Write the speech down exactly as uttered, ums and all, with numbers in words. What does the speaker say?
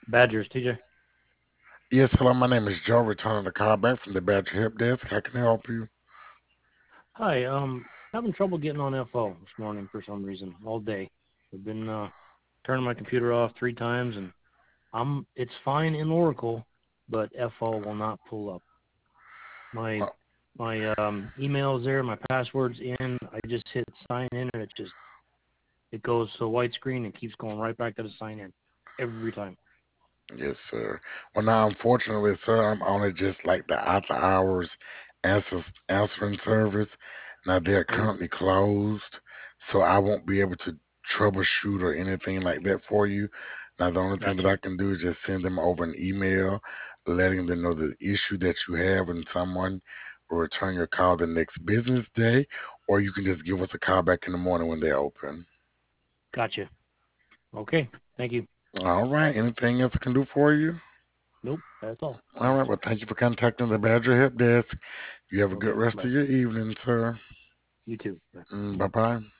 Badgers, T J. Yes, hello, my name is Joe, returning the call back from the Badger Help Desk. How can I help you? Hi. Um, having trouble getting on F O this morning for some reason all day. I've been uh, turning my computer off three times, and I'm it's fine in Oracle, but F O will not pull up. My Uh, my um, email's there, my password's in. I just hit sign in, and it just it goes to a white screen and keeps going right back to the sign in every time. yes, sir. Well, now, unfortunately, sir, I'm only just like the after hours answer, answering service. Now, they're Oh, currently closed, so I won't be able to troubleshoot or anything like that for you. Now, the only thing that gotcha. I can do is just send them over an email letting them know the issue that you have, and someone will return your call the next business day, or you can just give us a call back in the morning when they're open. Gotcha. Okay. Thank you. All right. Anything else I can do for you? Nope. That's all. All Thanks. right. Well, thank you for contacting the Badger Help Desk. You have a good Okay. rest of Bye. your evening, sir. You too. Bye. Mm, bye bye.